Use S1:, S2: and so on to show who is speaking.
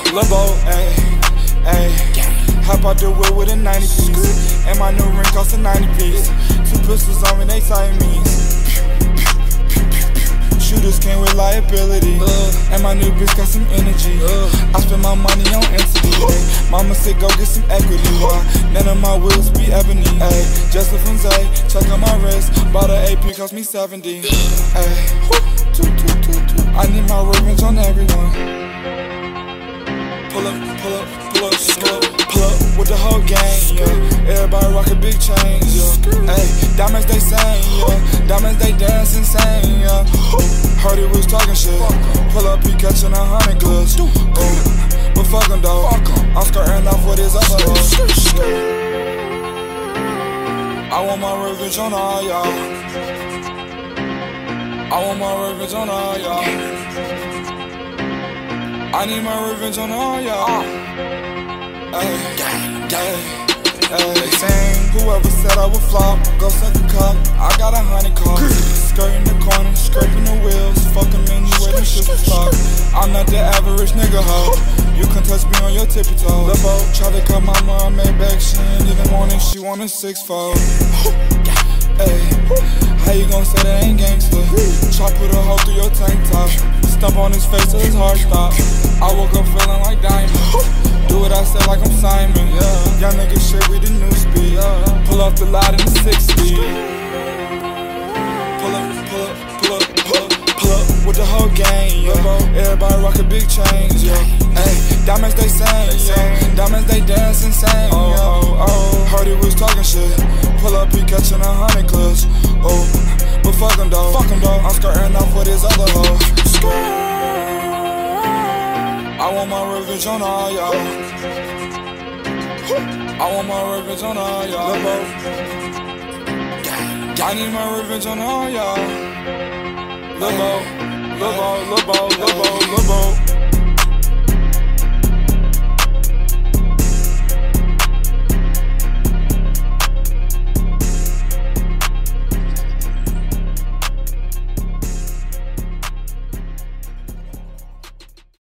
S1: Lil' ayy, ayy. Hop out the whip with a 90 piece, and my new ring cost a 90 piece. 2 pistols on me, they Siamese. Shooters came with liability, and my new bitch got some energy. I spend my money on entity. Mama said go get some equity. Why? None of my wheels be ebony. Ayy, Justin from Zay, check on my wrist. Bought a AP, cost me 70. Ayy, I need my revenge on everyone. Pull up with the whole gang, yeah. Everybody rock a big chain, yeah. Ayy, diamonds they sing, yeah. Diamonds they dance insane, yeah. Heard he was talking shit. Pull up, he catching 100 gloves. But fuck him though, I'm skirting off with his other hoes. I want my revenge on all y'all. I want my revenge on all y'all. I need my revenge on all y'all. They saying whoever said I would flop, go suck a cock. I got 100 cars, skirting the corner, scraping the wheels, fucking anywhere them shit was stop. I'm not the average nigga hoe. You can touch me on your tippy toe. The boat tried to cut my mom, made back, she ain't even want it, she want a 6-fold. How you gon' say that ain't gangsta? Chop put a hole through your tank top, stomp on his face till his heart stop. I woke up feeling like Diamond. Do what I said like I'm Simon. Young nigga shit, we the new speed. Pull off the lot in the 6 speed. Pull up with the whole gang, yeah. Everybody rock a big chain, yeah. Ayy, diamonds they sing, yeah. Diamonds they dance insane, yeah. Heard he was talking shit. Pull up, he catching 100 clubs. But fuck him though, I'm skirting off with his other hoes. I want my revenge on all y'all. I want my revenge on all y'all. I need my revenge on all y'all. Lil' Bo.